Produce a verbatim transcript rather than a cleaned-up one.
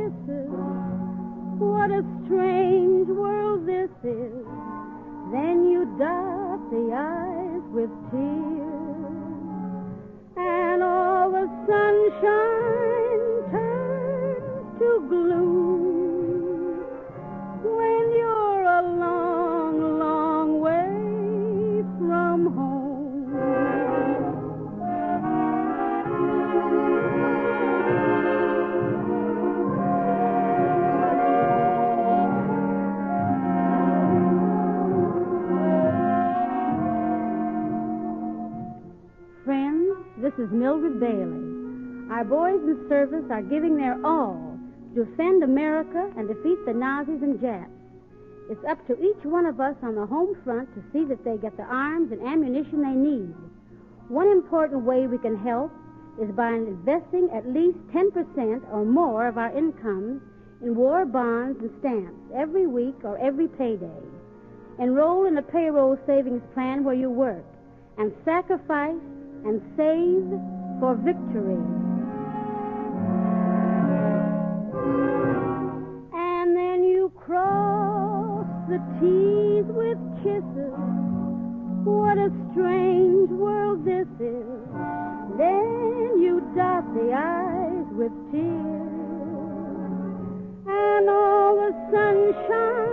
kisses. What a strange world this is. Then you dot the eyes with tears, and all the sunshine turns to gloom when you're a long, long way from home. This is Mildred Bailey. Our boys in service are giving their all to defend America and defeat the Nazis and Japs. It's up to each one of us on the home front to see that they get the arms and ammunition they need. One important way we can help is by investing at least ten percent or more of our income in war bonds and stamps every week or every payday. Enroll in a payroll savings plan where you work and sacrifice and save for victory. And then you cross the T's with kisses. What a strange world this is. Then you dot the I's with tears, and all the sunshine